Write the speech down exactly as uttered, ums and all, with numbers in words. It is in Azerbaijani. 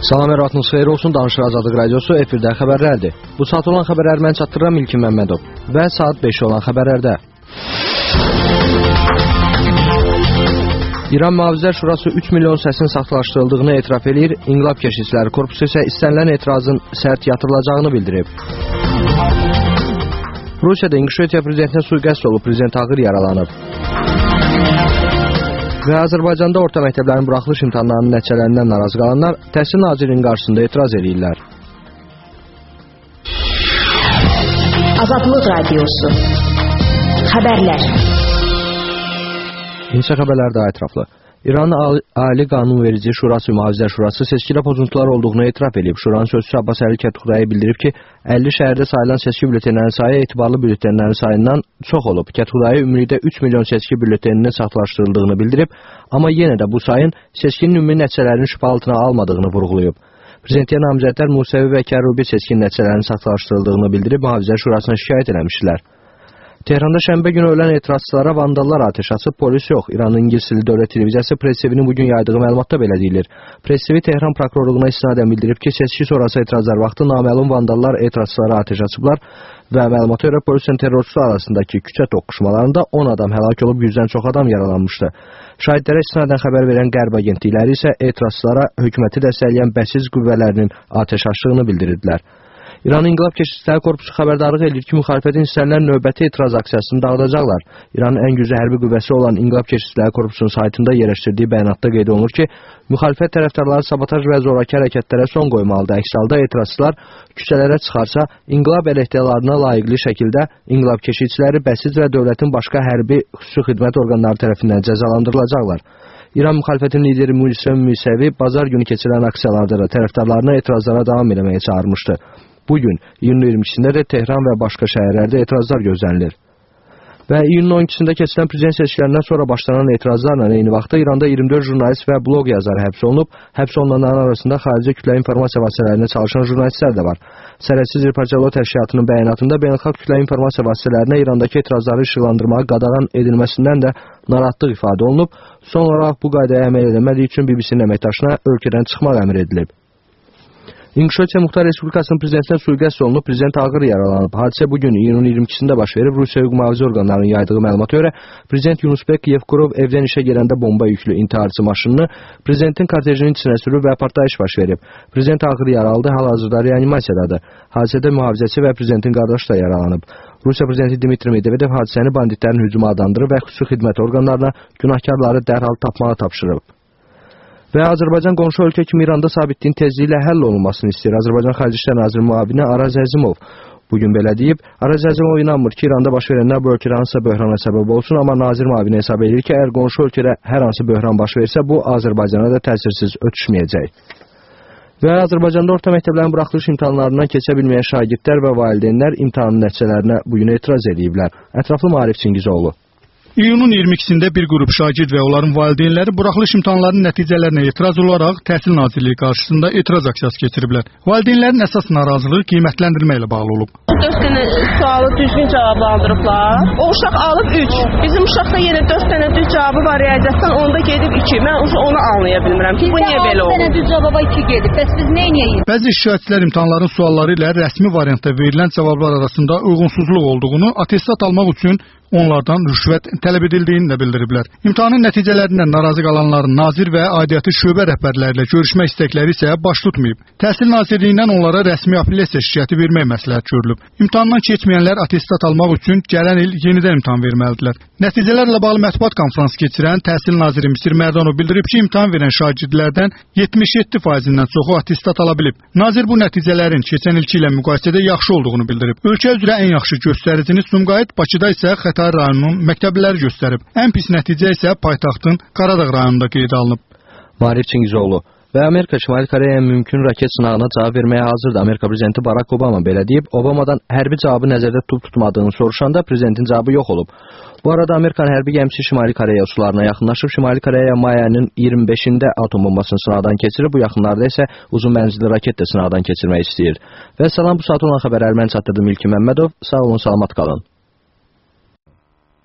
Salam, hər vaxtınız xeyir olsun. Danışır Azadlıq Radiosu, efirdə xəbərlərdir. Bu saat olan xəbərləri mən çatdırıram İlkin Məmmədov və saat beş olan xəbərlərdə. İran Mühafizələr Şurası üç milyon səsin saxtalaşdırıldığını etiraf edir, İnqilab Keşikçiləri Korpusu isə istənilən etirazın sərt yatırılacağını bildirib. Rusiyada İnqişötiya prezidentinə sui-qəsd olub, prezident ağır yaralanıb. Və Azərbaycanda orta məktəblərin buraxılış imtahanlarının nəticələrindən narazı qalanlar Təhsil Nazirliyinin qarşısında etiraz edirlər. Azadlıq Radiosu Xəbərlər. İnşa xəbərlər daha ətraflı. İranın Ali Qanunverici Şurası Mühafizələr Şurası seçkidə pozuntular olduğunu etiraf edib. Şuranın sözçüsü Abbas Əli Kətxudayı bildirib ki, əlli şəhərdə sayılan seçki bülletenlərinin sayı etibarlı bülletenlərin sayından çox olub. Kətxudayı ümumilikdə üç milyon seçki bülleteninin saxtalaşdırıldığını bildirib, amma yenə də bu sayın seçkinin ümumi nəticələrinin şübhə altına almadığını vurğulayıb. Prezidentiyyə namizədlər Musəvi və Kərubi seçkin nəticələrinin saxtalaşdırıldığını bildirib, Mühafizələr Şurasına şikayət eləmişdilər. Tehranda şənbə günü ölən etirazçılara vandallar atəş açıb, polis yox. İranın İngilis dilli dövlət televiziyası Press T V-nin bugün yaydığı məlumatda belə deyilir. Press T V Tehran prokurorluğuna istinadən bildirib ki, seçki sonrası etirazlar vaxtı naməlum vandallar etirazçılara atəş açıblar və məlumata görə polislə terrorçular arasındakı küçə toqquşmalarında on adam həlak olub, yüzdən çox adam yaralanmışdı. Şahidlərə istinadən xəbər verən Qərb agentlikləri isə etirazçılara hökuməti dəstəkləyən bəsiz qüvvələrinin atəş açdığını bildirdilər. İranın İnqilab Keşikçiləri Korpusu xəbərdarlıq edir ki, müxalifətin istənilən növbəti etiraz aksiyasını dağıdacaqlar. İranın ən güclü hərbi qüvvəsi olan İnqilab Keşikçiləri Korpusunun saytında yerləşdirdiyi bəyanatda qeyd olunur ki, müxalifət tərəfdarları sabotaj və zoraki hərəkətlərə son qoymalıdır. Əks halda etirazçılar küçələrə çıxarsa, inqilab əleyhdarlarına layiqli şəkildə İnqilab Keşikçiləri bəsiz və dövlətin başqa hərbi xüsusi xidmət orqanları tərəfindən cəzalandırılacaqlar. İran müxalifətin lideri Musa Müsəvi bazar günü keçirilən aksiyalarda da tərəfdarlarına etirazlara davam etməyə çağırmışdı. Bugün, iyunun iyirmi ikisində də Tehran və başqa şəhərlərdə etirazlar gözlənilir. Və iyunun on ikisində keçirilən prezident seçkilərindən sonra başlanan etirazlarla eyni vaxtda İranda iyirmi dörd jurnalist və bloq yazarı həbs olunub. Həbs olunanların arasında xarici kütləvi informasiya vasitələrində çalışan jurnalistlər də var. Sərhədsiz Reportyorluq Təşkilatının bəyanatında beynəlxalq kütləvi informasiya vasitələrinə İrandakı etirazları işıqlandırmağa qadağan edilməsindən də narahatlıq ifadə olunub. Son olaraq bu qaydaya əməl edilmədiyi üçün B B C-nin əməkdaşına ölkədən çıxmaq əmr edilib. İnqişötiya Muxtar Respublikasının prezidentinə sui-qəsd olunub, prezident ağır yaralanıb. Hadisə bugün iyunun iyirmi ikisində baş verib. Rusiya hüquq mühafizə orqanlarının yaydığı məlumata görə prezident Yunusbek Yevkurov evdən işə gələndə bomba yüklü intiharçı maşınını prezidentin kortejinin içinə sürüb və partlayış baş verib. Prezident ağır yaralıdır, hal-hazırda reanimasiyadadır. Hadisədə mühafizəçi və prezidentin qardaşı da yaralanıb. Rusiya prezidenti Dmitri Medvedev hadisəni banditlərin hücuma adlandırıb və xüsusi xidmət orqanlarına günahkarları dərhal tapmağı tapşırıb. Və Azərbaycan qonşu ölkə kimi İranda sabitliyin tezliyi ilə həll olunmasını istəyir. Azərbaycan Xarici İşlər Naziri müavini Araz Əzimov bugün belə deyib. Araz Əzimov inanmır ki, İranda baş verənlər bu ölkədə hansısa böhrana səbəb olsun, amma nazir müavini hesab edir ki, əgər qonşu ölkədə hər hansı böhran baş versə, bu Azərbaycana da təsirsiz ötüşməyəcək. Və Azərbaycanda orta məktəblərin buraxılış imtahanlarından keçə bilməyən şagirdlər və valideynlər imtahanın nəticələrinə bugün etiraz ediblər. Ətraflı Maarif Çingizoğlu. İyunun iyirmi ikisində bir qrup şagird və onların valideynləri buraxılış imtahanlarının nəticələrinə etiraz olaraq Təhsil Nazirliyi qarşısında etiraz aksiyası keçiriblər. Valideynlərin əsas narazılığı qiymətləndirmə ilə bağlı olub. dörd dənə sualı düzgün cavablandırıblar. O uşaq alıb üç. Bizim uşaqda yenə dörd dənə düz cavabı var riyaziyyatdan, onda gedib iki. Mən onu anlaya bilmirəm ki, bu niyə belə olub? altı dənə düz cavaba iki gedib. Bəs biz nə edəyik? Bəzi şikayətçilər imtahanların sualları ilə rəsmi variantda verilən cavablar arasında uyğunsuzluq olduğunu, attestat almaq üçün onlardan rüşvət tələb edildiyini də bildiriblər. İmtahanın nəticələrindən narazı qalanların nazir və aidiyyatı şöbə rəhbərləri ilə görüşmək istəkləri isə baş tutmayıb. Təhsil Nazirliyindən onlara rəsmi apellyasiya şikayəti vermək məsləhət görülüb. İmtahandan keçməyənlər attestat almaq üçün gələn il yenidən imtahan verməlidirlər. Nəticələrlə bağlı mətbuat konfransı keçirən Təhsil Naziri Misir Mərdanov bildirib ki, imtahan verən şagirdlərdən yetmiş yeddi faizindən çoxu attestat ala bilib. Nazir bu nəticələrin keçən ilki ilə müqayisədə yaxşı olduğunu bildirib. Ölkə üzrə ən yaxşı göstəricini Sumqayıt, Bakıda isə Xətai rayonunun məktəbləri göstərib. Ən pis nəticə isə paytaxtın Qaradağ rayonunda qeydə alınıb. Maarif Çingizoğlu. Və Amerika Şimali Koreyaya mümkün raket sınağına cavab verməyə hazırdır. Amerika prezidenti Barack Obama belə deyib. Obamadan hərbi cavabı nəzərdə tutub tutmadığını soruşanda prezidentin cavabı yox olub. Bu arada Amerikan hərbi gəmisi Şimali Koreya sularına yaxınlaşıb. Şimali Koreya mayının iyirmi beşində atom bombasını sınaqdan keçirib. Bu yaxınlarda isə uzun mənzilli raket də sınaqdan keçirmək istəyir. Və salam, bu saat olan xəbərləri mən çatdırdım İlkin Məmmədov. Sağ olun, salamat qalın.